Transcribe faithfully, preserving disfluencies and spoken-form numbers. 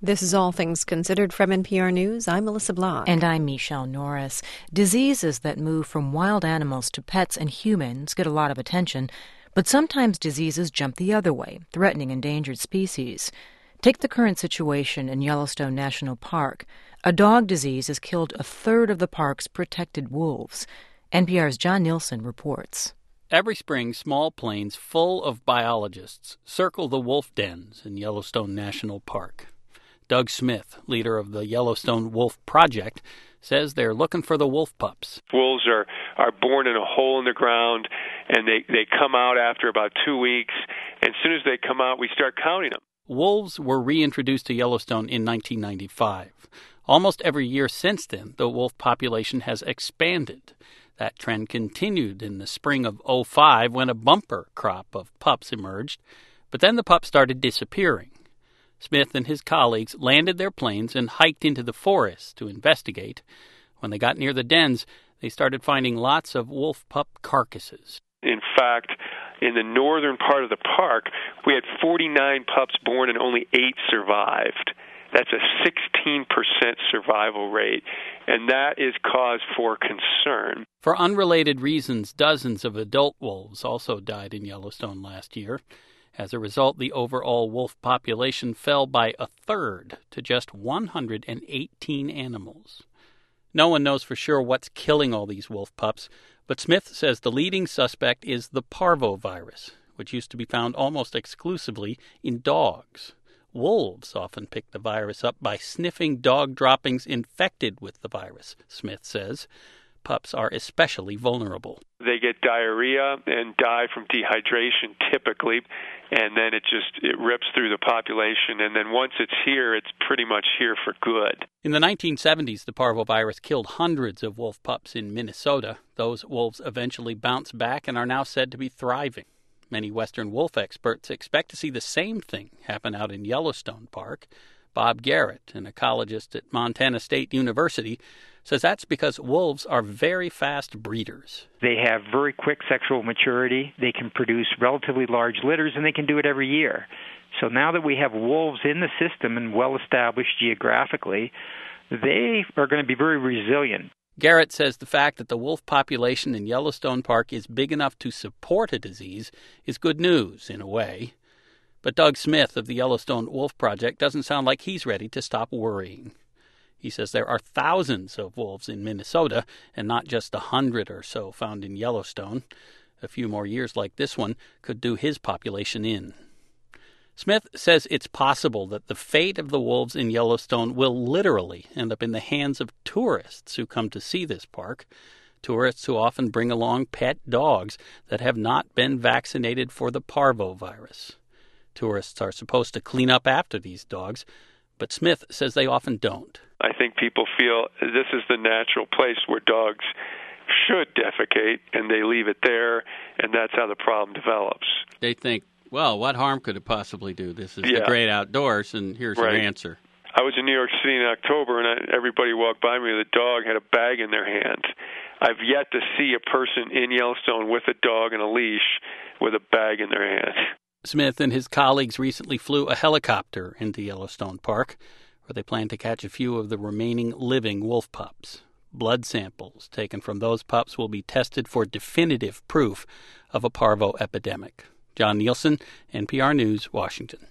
This is All Things Considered from N P R News. I'm Melissa Block. And I'm Michelle Norris. Diseases that move from wild animals to pets and humans get a lot of attention, but sometimes diseases jump the other way, threatening endangered species. Take the current situation in Yellowstone National Park. A dog disease has killed a third of the park's protected wolves. N P R's John Nielsen reports. Every spring, small planes full of biologists circle the wolf dens in Yellowstone National Park. Doug Smith, leader of the Yellowstone Wolf Project, says they're looking for the wolf pups. Wolves are, are born in a hole in the ground, and they, they come out after about two weeks. And as soon as they come out, we start counting them. Wolves were reintroduced to Yellowstone in nineteen ninety-five. Almost every year since then, the wolf population has expanded. That trend continued in the spring of oh five when a bumper crop of pups emerged, but then the pups started disappearing. Smith and his colleagues landed their planes and hiked into the forest to investigate. When they got near the dens, they started finding lots of wolf pup carcasses. In fact, in the northern part of the park, we had forty-nine pups born and only eight survived. That's a sixteen percent survival rate, and that is cause for concern. For unrelated reasons, dozens of adult wolves also died in Yellowstone last year. As a result, the overall wolf population fell by a third to just one hundred eighteen animals. No one knows for sure what's killing all these wolf pups, but Smith says the leading suspect is the parvovirus, which used to be found almost exclusively in dogs. Wolves often pick the virus up by sniffing dog droppings infected with the virus, Smith says. Pups are especially vulnerable. They get diarrhea and die from dehydration typically, and then it just it rips through the population, and then once it's here, it's pretty much here for good. In the nineteen seventies, the parvovirus killed hundreds of wolf pups in Minnesota. Those wolves eventually bounced back and are now said to be thriving. Many Western wolf experts expect to see the same thing happen out in Yellowstone Park. Bob Garrett, an ecologist at Montana State University, says that's because wolves are very fast breeders. They have very quick sexual maturity. They can produce relatively large litters, and they can do it every year. So now that we have wolves in the system and well-established geographically, they are going to be very resilient. Garrett says the fact that the wolf population in Yellowstone Park is big enough to support a disease is good news, in a way. But Doug Smith of the Yellowstone Wolf Project doesn't sound like he's ready to stop worrying. He says there are thousands of wolves in Minnesota, and not just a hundred or so found in Yellowstone. A few more years like this one could do his population in. Smith says it's possible that the fate of the wolves in Yellowstone will literally end up in the hands of tourists who come to see this park, tourists who often bring along pet dogs that have not been vaccinated for the parvovirus. Tourists are supposed to clean up after these dogs, but Smith says they often don't. I think people feel this is the natural place where dogs should defecate, and they leave it there, and that's how the problem develops. They think, well, what harm could it possibly do? This is yeah. the great outdoors, and here's right. your answer. I was in New York City in October, and I, everybody walked by me with a dog, had a bag in their hand. I've yet to see a person in Yellowstone with a dog and a leash with a bag in their hand. Smith and his colleagues recently flew a helicopter into Yellowstone Park, where they plan to catch a few of the remaining living wolf pups. Blood samples taken from those pups will be tested for definitive proof of a parvo epidemic. John Nielsen, N P R News, Washington.